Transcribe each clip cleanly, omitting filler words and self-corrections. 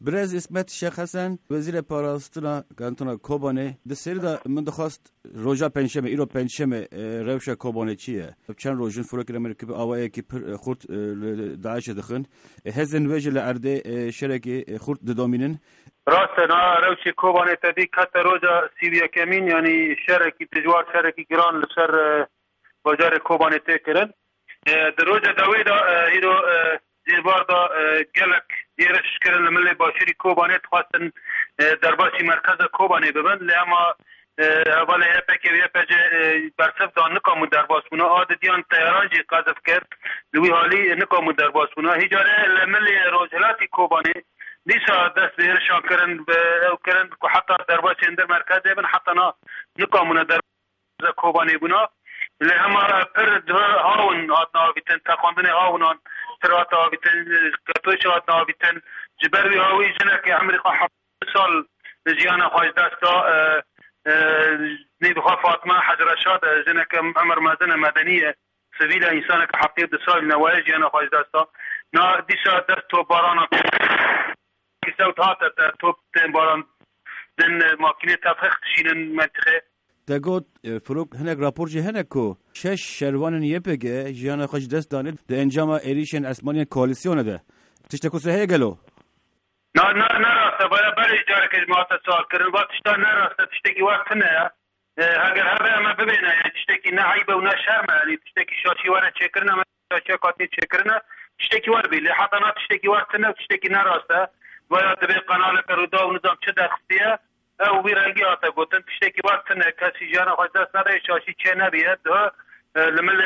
برز اسمت شیخ حسن وزیر پاراستنا کانتونا کوبانه دسری دا من دخواست روزا پنجشنبه ایرو پنجشنبه روش کوبانه چیه چند روزن فروکر امریکا به آوایی که خورد داعش دخن هزن وجه لعرده شرکی خورد دامینن راست نا روش کوبانه تدی کت روزا سیویا کمین یعنی شرکی تجوار شرکی گران لسر بازار کوبانه تکرن در روزا دوی دا ایرو زیبار دا گلک دیرش کردن ملی باشری کوبانه خواستن در باسی مرکز کوبانه ببند لیما اول یپک یپج برسف دان نکامو در باسمونا عادتیان تیاران جی قذف کرد دوی حالی نکامو در باسمونا هیجاره ملی روزهلاتی کوبانه دیسا دست بیرشان کرن که حتی در باسی اندر مرکز ببن حتی نکامونا در کوبانه بنا لیما پر دو هاون آدنا آویتن تخواندن هاونان سرات آویتن کتوش آدنا آویتن جبروی هاوی جنک امریکا 7 سال جیانا خواهد دستا نيدخوا فاطمة حجرشاد جنك عمر مازن مدنية سبيل إنسانك حقيقة سال نواجي أنا خايز دستا نا ديشا دستو بارانا كسوت هاتا توب باران دن ماكينة تفخت شينن منطقة دقود فروق هناك رابور جي هناكو شش شروان يبقى جيانا خايز دست دانت ده انجام إريشن أسمانيا كواليسيون ده تشتكو سهيه قالو نا راسته برای جاره که ما سوال کردن وقت اشتا نراسته تشتکی وقت نه اگر هبه اما ببینه یعنی تشتکی نه عیبه و نه شرمه یعنی تشتکی شاشی وره چه کرنه شاشی قاطی چه کرنه تشتکی ور بیلی حتی نه تشتکی وقت نه تشتکی نراسته ویا دبی قنال کرودا و نظام چه دخستیه او بیرنگی آتا گوتن تشتکی وقت نه کسی جانه خواهد دست نده شاشی چه نبید لمل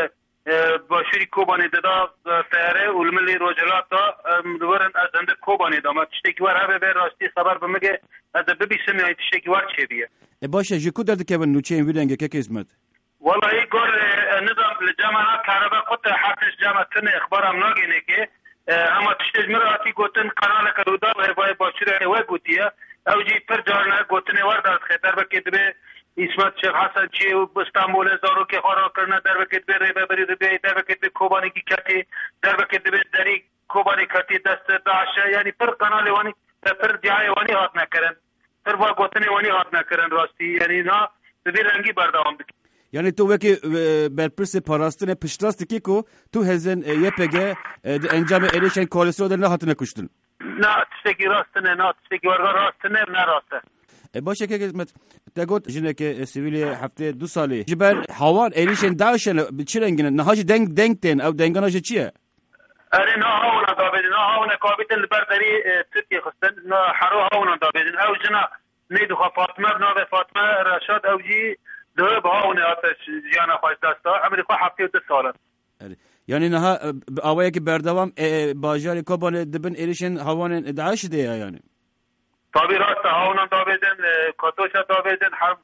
باشری کوبانی دادا تیاره و الملی روجلات دا ورن از انده کوبانی دا ما تشتکی ور هبه به راستی خبر بمگه از ببیسم یعنی تشتکی ور چه بیه باشه جکو درد که بن نوچه این ویلنگه که کسمت والله ای گور نظام لجامعات کاربا قطع حرفش جامعتن اخبارم ناگینه که اما تشتج مراتی گوتن قنال کرودا و باشری و گوتیه او جی پر جارنا گوتنه ور دارد خطر بکید به اسمت شیخ حسن چی استانبول زارو که خورا کرنا در وقت به ریبه بری ریبه در وقت به کوبانی کی کتی در وقت به دری کوبانی کتی دست داعش یعنی پر قنال وانی پر جای وانی هات نکردن پر با گوتنی وانی هات نکردن راستی یعنی نا به رنگی برداوم یعنی تو وکی برپرس پاراستن پشتراست کی کو تو هزن یپگه انجام الیشن کوالسیون در نه هات نکشتن نه تشکی راست نه تشکی ورگا راست نه راسته باشه که قسمت تقول جنك سيفيلي هفته 2 ساله جبر هوان ايريشن داشن بچرنگن نهاج دنگتن او دنگناج چیه اري نو هونا دابدن هونا كابيتن البردري تركي خستن نو حرو هونا دابدن او جنا نيدو فاطمه نو فاطمه رشاد او جي دهب هونا اتش جانا خاص دستا امريكا هفته 2 ساله يعني نها اوایه که بردوام باجار کوبان دبن ايريشن هوان داعش ده يعني طبي راست هاونا دابدن كاتوشا دابدن هم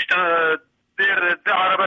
دير عربة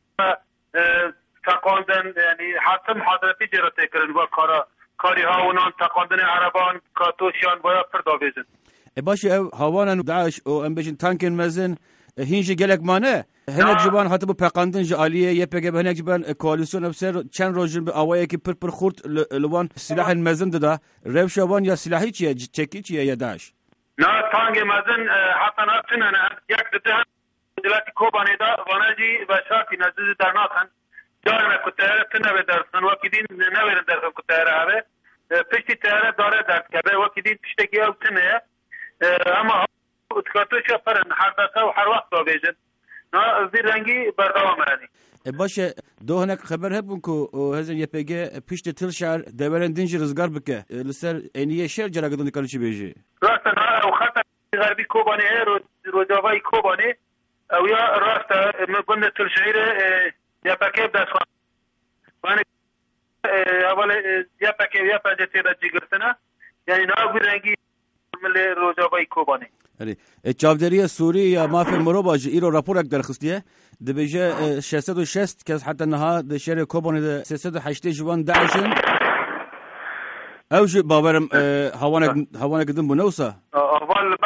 تقاندن يعني حتى محاضرتي جرت كرن وكارا كاري هاونا تقاندن عربان كاتوشيان بايا پر دابدن باشه هاوانا داعش او ام بيشن تانكن مزن هینج گلک مانه هنگ جبان حتی با پیقاندن جالیه یه پیگه به هنگ جبان کوالیسیون افسر چند روز به آوایی که پر خورد لوان سلاح مزن داده روش وان یا سلاحی چیه چکی چیه یا داعش نه تانگ مزن حتی نفتن یک دته دلتی کوبانی دا وانجی و شاکی نزدیک در ناتن دارن کتره تنه درسن وقتی دین نمیرن درس کتره هره پشتی تره داره درس کرده وقتی دین پشتگی او تنه اما اتکاتوش پرن هر دسته و هر وقت داویجن نه زیر رنگی بردوام رانی باشه دو هناك خبر هبون كو هزن يبقى بيشت تل شعر دبلن دنج رزقار بك لسر انيه شعر جرا قدون دكالو شي بيجي راست وخطر غربي كوباني روجاواي كوباني او يا راست من تل شعر يبقى بدس وانا اول يبقى جتي رجيغرتنا يعني ناغ رنگي مل روجاواي كوباني اری چاودری سوری یا مافی مروباج ایرو راپور اک درخستیه دبیجه 660 که حتی نها د شهر کوبانی د 308 جوان داعشن اوج باورم هوانا قدم بنوسا اول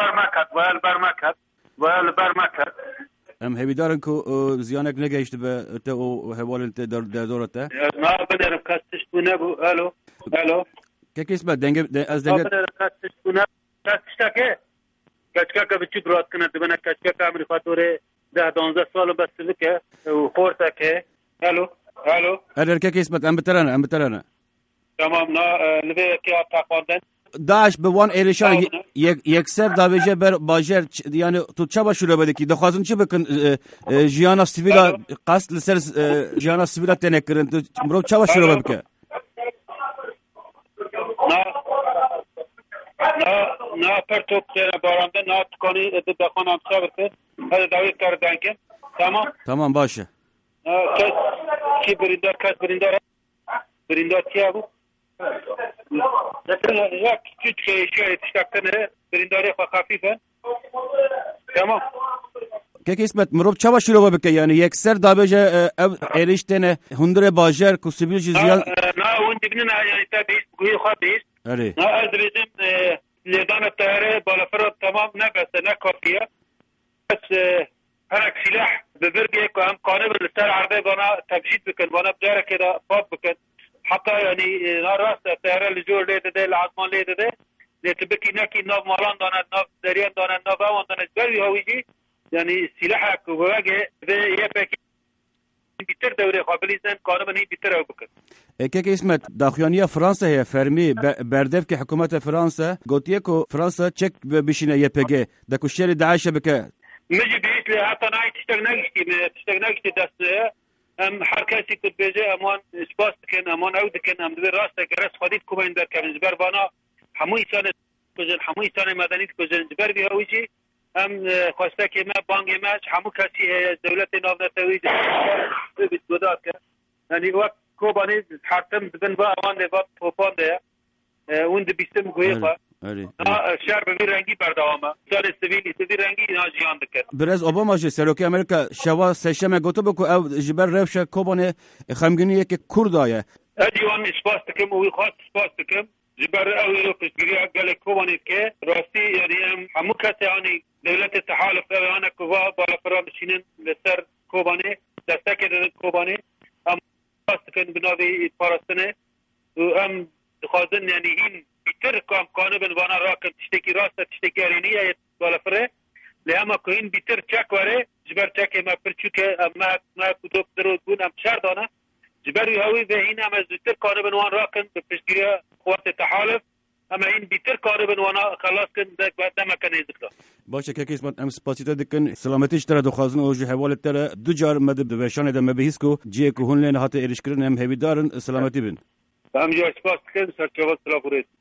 برمكت ام هبیدارن کو زیانک نگهشت به تو حوال انت در دورته ما بدر کاستش بنبو الو که اسمه دنگ از دنگ تشتكي كشكا بتشوف رات كنا دبنا كشكا أمريكا دوري ده 12 سال بس بك وخورتك الو اركك اسمت ام بترنا تمام نبي كي تاخذن داعش به وان ایرشان یکسر داویجه بر باجر یعنی تو چه شروع بده کی دخوازن چه بکن جیانا سیویلا قصد لسر جیانا سیویلا تنکرن تو مرو چه شروع بکه نه پرتوک بارنده نه تکانی دخوان هم صبر هذا داوی کردن که تمام باشه کی بریندار کیا بود مثلا یک چیز که تشتكتنه برنداري خفيفه تمام که اسمت مرو چه شروع بکه یعنی یکسر داویجه ایرشتنه هندره باجر کو سیبیل زیاد نه وند بننا يعني تابيس قوي خبيس اري نه ادريزم لدان الطياره بالفرد تمام نقص نكافيه بس هناك سلاح ببرقي كم قانب للسر عربي بنا تبجيد بكن بنا بدار كده فاض بكن حتى يعني راس الطياره اللي جور ليده ده العظمان ليده ده لتبكي ناكي نوف مالان دانا نوف دريان دانا نوف وان دانا جبري هويجي يعني سلاحك وواجه يبكي بيتر دوري قابليزن قانون هي بيتر او بكن که اسمت داخلانیه فرانسه هي فرمی بردف که حکومت فرانسه گوتیه کو فرانسه چک بشینه یپگه دکو شری داعش بکه مجي بيت لي حتى ناي تشتغناكتي دس ام حركاتي كنت بيجي امان سباس كان امان عود كان ام دبر راسك راس خديت كوبين در كان زبر بانا حموي سنه كوجن حموي سنه مدني كوجن زبر بي هويجي ام خواستك ما بانغ ماش حمو كاسي دولة نوفنا تويج بتوداك يعني وقت كوباني حرتم بن با امان ده با توفان ده وند بيستم غويفا شهر به رنگی بردوامه سال سویل رنگی ناجیان دکر برز اوباما جه سروکی امریکا شوا سشم گوتو بکو او جبر روش کوبانه خمگینی که کردایه ادیوان اسپاس تکم و خاص اسپاس تکم جبر او یو پسگیری گل کوبانه که راستی یعنی همو کسی یعنی دولت التحالف انا کوبا بالا فرامشینن لسر کوبانه دستک کوبانه ام اسپاس تکن بناوی پاراستنه و ام خازن یعنی این بيتر كام قانون وانا راكن تشتكي راسه تشتكي رينيه ولا فره لما كوين بيتر تشاك وري جبر تشاك ما برچوك ما كدوك درو بون ام شهر دانا جبر هوي بهينا ما بيتر قانون وان راكن بتشكيله قوات التحالف اما این بيتر قانون وانا خلاص كن بعد ما كان يذكر باشه که اسمت ام سپاسیته دکن سلامتیش تر دخوازن او جو حواله تر دو جار مد بشان ده مبهیسکو جی کو هون لن هات ایرشکرن هم هویدارن سلامتی بن ام جو سپاس کن سرچوات سلاپورت